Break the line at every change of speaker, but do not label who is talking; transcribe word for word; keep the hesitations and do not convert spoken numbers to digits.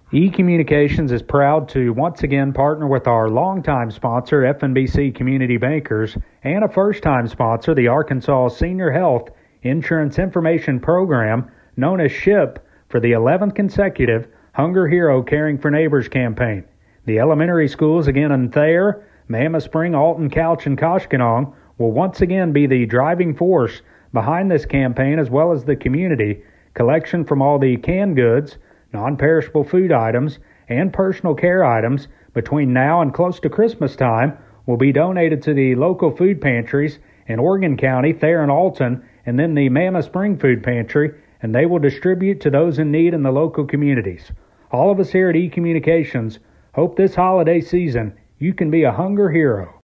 E-Communications is proud to once again partner with our longtime sponsor, F N B C Community Bankers, and a first-time sponsor, the Arkansas Senior Health Insurance Information Program, known as SHIP, for the eleventh consecutive Hunger Hero Caring for Neighbors campaign. The elementary schools, again in Thayer, Mammoth Spring, Alton, Couch, and Koshkonong, will once again be the driving force behind this campaign, as well as the community. Collection from all the canned goods, non-perishable food items, and personal care items between now and close to Christmas time will be donated to the local food pantries in Oregon County, Thayer and Alton, and then the Mammoth Spring Food Pantry, and they will distribute to those in need in the local communities. All of us here at E-Communications hope this holiday season you can be a hunger hero.